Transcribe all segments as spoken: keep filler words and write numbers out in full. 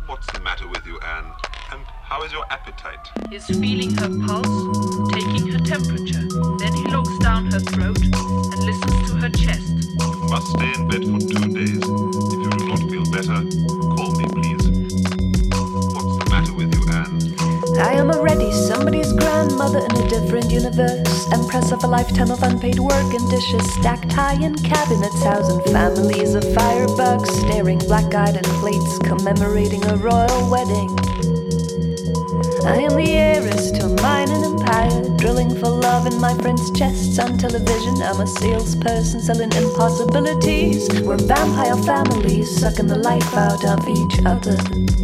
What's the matter with you, Anne? And how is your appetite? He's feeling her pulse, taking her temperature. Then he looks down her throat and listens to her chest. You must stay in bed for two days. If you do not feel better, call me, please. What's the matter with you, Anne? I am already somebody's grandmother in a different universe. Empress of a lifetime of unpaid work and dishes stacked high in cabinets, housing families of firebugs, staring black-eyed at plates commemorating a royal wedding. I am the heiress to a mining empire, drilling for love in my friends' chests on television. I'm a salesperson selling impossibilities. We're vampire families sucking the life out of each other.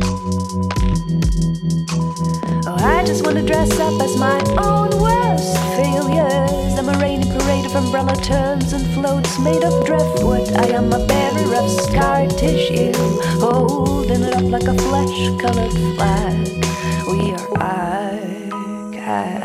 Oh, I just want to dress up as my own worst failures. I'm a rainy parade of umbrella terms and floats made of driftwood. I am a bearer of scar tissue, holding it up like a flesh-colored flag. We are archives,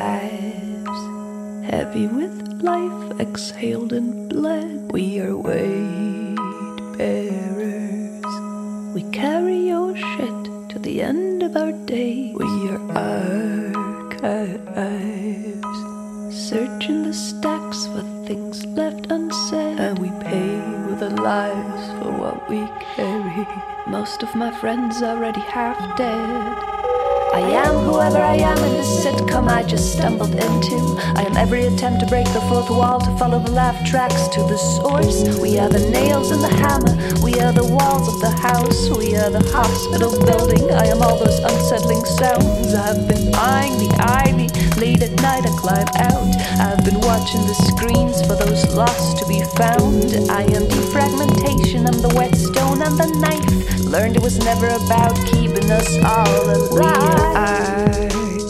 heavy with life exhaled and bled. We are weight bearers. We carry your shit to the end of our days. We are archives, searching the stacks for things left unsaid. And we pay with our lives for what we carry. Most of my friends already half dead. I am whoever I am in this sitcom I just stumbled into. I am every attempt to break the fourth wall, to follow the laugh tracks to the source. We are the nails in the hammer, we are the walls of the house, we are the hospital building. I am all those unsettling sounds. I've been eyeing the ivy, late at night I climb out. I've been watching the screens for those lost to be found. I am defragmentation, I'm the whetstone and the knife. Learned it was never about keeping us all alive. Archives,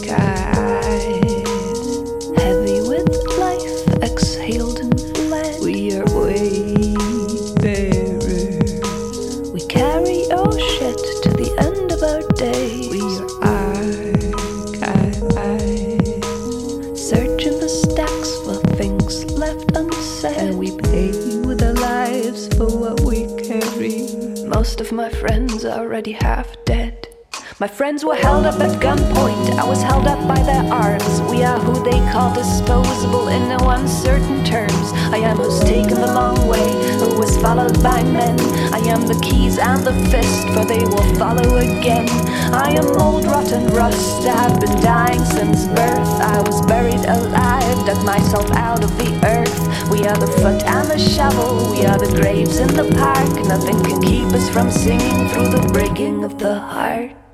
heavy with life exhaled and fled. We are weight bearers. We carry our shit to the end of our days. We are archives, searching the stacks for things left unsaid. And we pay with our lives for what we carry. Most of my friends are already half dead. My friends were held up at gunpoint, I was held up by their arms. We are who they call disposable in no uncertain terms. I am who's taken the long way, who was followed by men. I am the keys and the fist, for they will follow again. I am mold, rot and rust, I have been dying since birth. I was buried alive, dug myself out of the earth. We are the foot and the shovel, we are the graves in the park. Nothing can keep us from singing through the breaking of the heart.